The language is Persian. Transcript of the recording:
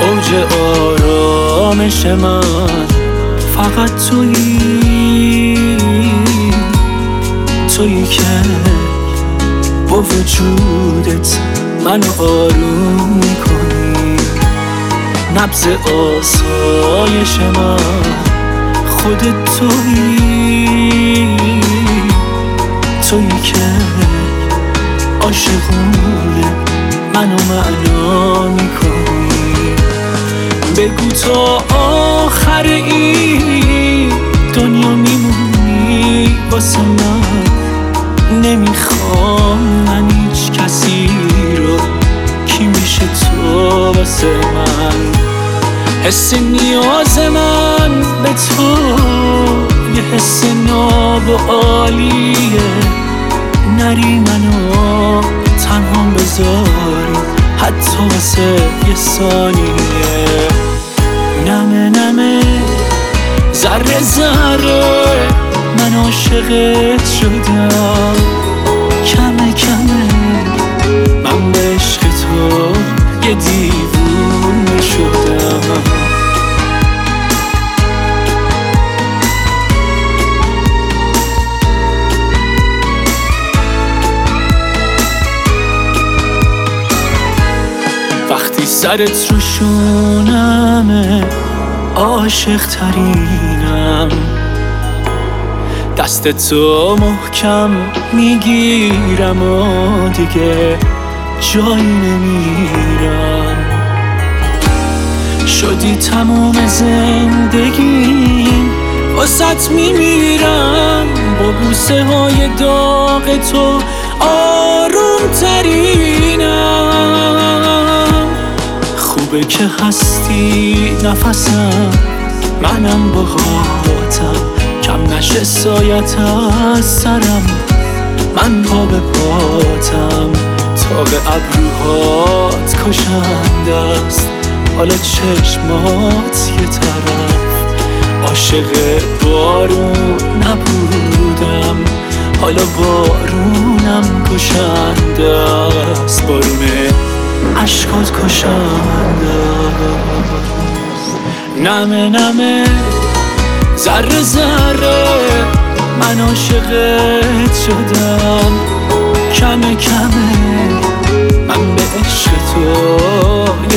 اوج آرامش من فقط تویی که با وجودت منو آروم میکنی. نبض آسایش من خودت تویی که عاشقونه منو معنا میکنی. بگو تا آخر این دنیا میمونی واسه من، نمیخوام من هیچ کسی رو، کی میشه تو واسه من؟ حس نیاز من به تو یه حس ناب و عالیه، نری منو تنها بذاری حتی واسه یه ثانیه. نمه نمه ذره ذره من عاشقت شدم، کمه کمه من به عشق تو یه دیوونه شدم. وقتی سرت رو شونمه عاشق ترینم، دست تو محکم میگیرم و دیگه جایی نمیرم. شدی تموم زندگیم واسط میمیرم، با بوسه های داغ تو آروم ترینم. خوبه که هستی نفسم، منم باهاتم، کم نشه سایت از سرم، من پا به پاتم. تاب ابروهات کشنده است، حالا چشمات یه طرف. عاشق بارون نبودم، حالا بارونم کشنده است. بارون عشقات کشنده است. نمه نمه ذره ذره من عاشقت شدم، کمه کمه من به عشق تو